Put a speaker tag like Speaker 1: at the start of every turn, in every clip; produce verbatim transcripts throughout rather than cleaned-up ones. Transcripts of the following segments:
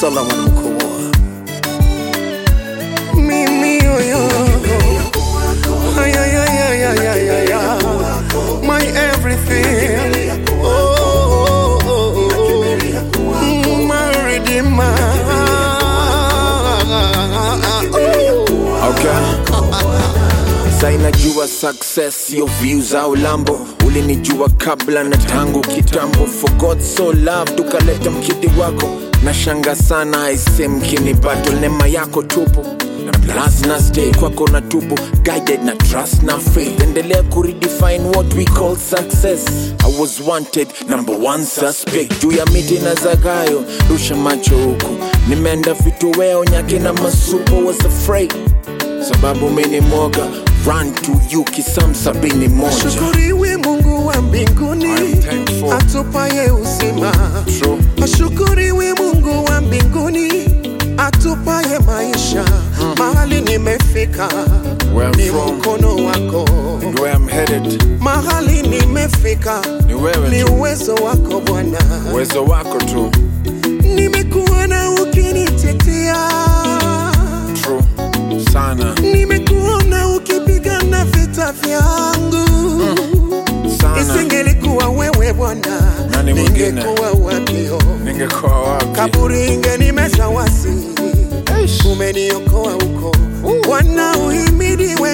Speaker 1: Solomon Mkoa. Mimi yoyo, ay ay ay ay ay ay ay, my everything. Oh, oh, oh, oh. My redeemer.
Speaker 2: Okay. Sainajua success yo views au lambo. Ulinijua kabla na tangu kitambo. For God so loved ukaleta mkidi wako. Nashanga sana aise mkini battle. Nema yako tupo na plus na stay kwako na tupo. Guided na trust na faith. Endelea kuredefine what we call success. I was wanted, number one suspect. Juu ya miti na zagayo, rusha macho huku. Nimeenda vitu weo nyake na masupo. Was afraid sababu mini moga. Run to you kisam sabini moja.
Speaker 1: Ashukuriwe Mungu wa mbinguni, atupaye uzima.
Speaker 2: True.
Speaker 1: Ashukuriwe Mungu wa mbinguni, atupaye maisha. mm. Mahali nimefika ni mkono wako.
Speaker 2: And where I'm headed,
Speaker 1: mahali nimefika
Speaker 2: ni wewe
Speaker 1: ni
Speaker 2: tu.
Speaker 1: uwezo wako Bwana.
Speaker 2: Uwezo wako tu.
Speaker 1: Nimekuona ukinitetea.
Speaker 2: True. Sana.
Speaker 1: Nimekuona ukipigana vita vyangu. mm. Sana. Isingelikuwa wewe Bwana, ningekuwa wapi?
Speaker 2: Ningekuwa wapi?
Speaker 1: Kaburi ingenimeza wasi. Umeniokoa huko. Bwana uhimidiwe.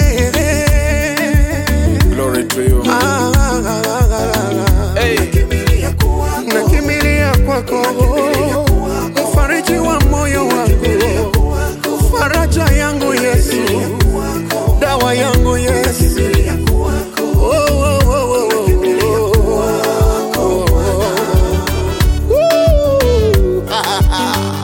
Speaker 2: Glory to you.
Speaker 1: Ah, ah, ah, ah, ah. Hey. Nakimilia kwako, mfariji wa moyo wangu, faraja yangu Yesu, dawa yangu Yesu. Oh, oh, oh, oh, oh. Woo! Ah, ah, ah.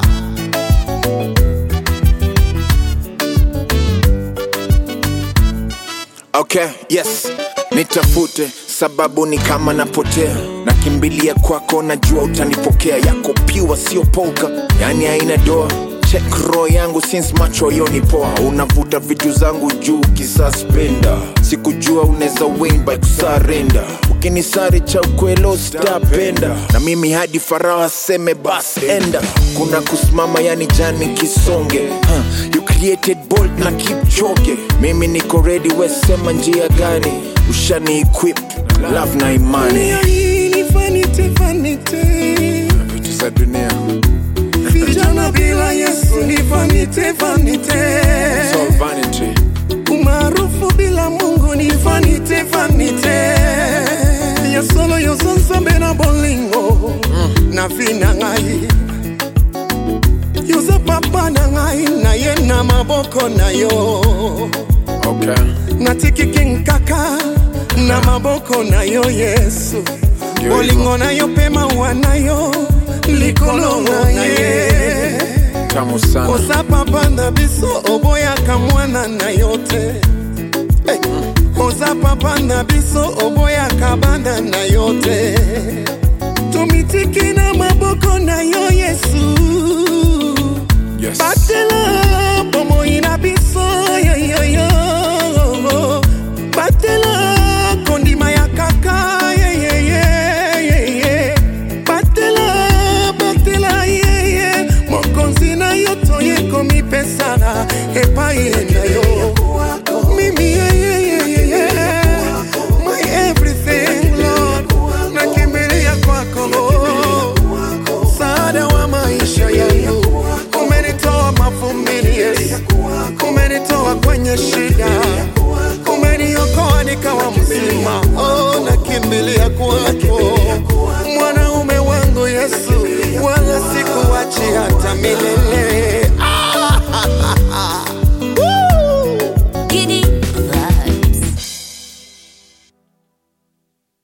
Speaker 2: Okay, yes. Nitafute sababu ni kama napotea. Nakimbilia kwako najua utanipokea. Yako pure sio polka, yani haina doa. Check roho yangu since macho yoni poa. Unavuta vitu zangu juu kisuspenda. Sikujua unaweza win by kusarenda. Ukinisari cha ukwelo sitapenda. Na mimi hadi Farao aseme bas enda. Kuna kusimama yani jani kisonge. huh. You created bold na keep choke. Mimi niko ready, we sema njia gani. Ushani equip love na imani.
Speaker 1: Ni vanite vanite,
Speaker 2: vitu za dunia.
Speaker 1: Vijana bila Yesu ni vanite vanite.
Speaker 2: It's all vanity.
Speaker 1: Umaarufu bila Mungu ni vanite vanite. Ya solo yo sonsambe na bolingo. mm. Na vina ngai Yuza papa na ngai na ye na maboko na yo.
Speaker 2: Okay.
Speaker 1: Natiki kinkaka na maboko na yo Yesu. Bolingo na yo pema wanayo likolo na ye.
Speaker 2: Tamu sana.
Speaker 1: Oza papa na biso oboya kamwana na yote. Hey. Oza papa na biso oboya kabanda na yote. Tumitiki na maboko na yo Yesu.
Speaker 2: Yes.
Speaker 1: Batela pomo ina biso yo yo yo. Batela kondima ya kaka ye ye ye ye. Batela batela ye ye. Mokonzi na yo toye komi pesara epai na yo. Mimi ye ye ye ye. My everything Lord. Nakimbilia kwako. Sada wa maisha yangu. Umenitoa mavumbini Yesu. Umenitoa kwenye shida. Umeniokoa nikawa mzima. Oh, nakimbilia kwako. Mwanaume wangu Yesu, wala sikuachi hata milele.